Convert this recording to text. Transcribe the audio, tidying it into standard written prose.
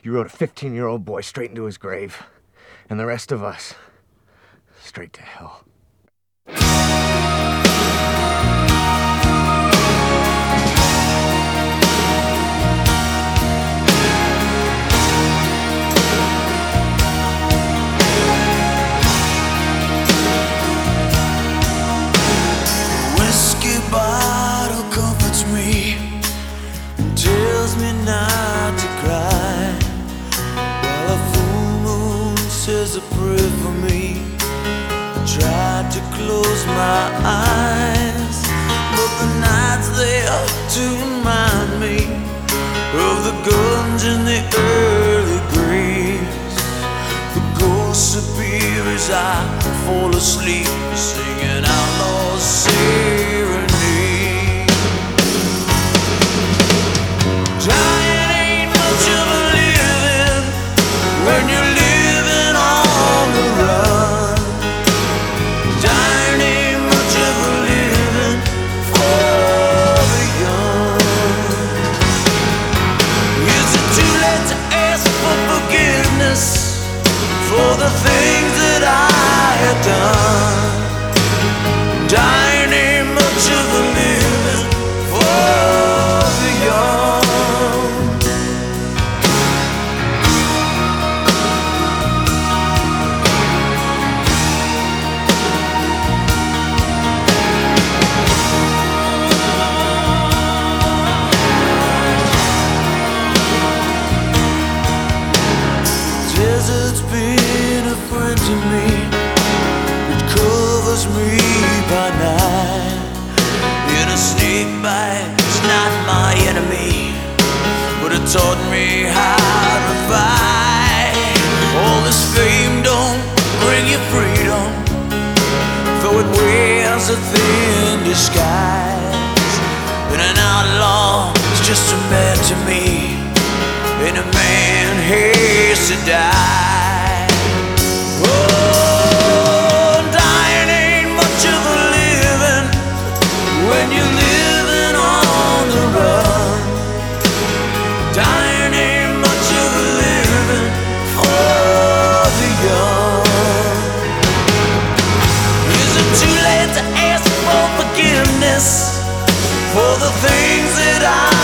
You rode a 15-year-old boy straight into his grave, and the rest of us, straight to hell. Whiskey bottle comforts me and tells me not to cry, while a full moon says a prayer for me. I tried to close my eyes, but the night's there to remind me of the guns in the early graves. The ghosts appear as I fall asleep, singing outlaw serenade. Dying ain't much of a living when you're living on the run. Dying ain't much of a living for the young. Is it too late to ask for forgiveness for the things that I have done? Dying ain't much of a living for the young. Desert's been a friend to me. It covers me by night. In a snake bite, it's not my enemy, but it taught me how to fight. All this fame don't bring you freedom, though it wears a thin disguise. And an outlaw is just a man to me, and a man hates to die. Oh, dying ain't much of a living when you're living on the run. Dying ain't much of a living for the young. Is it too late to ask for forgiveness for the things that I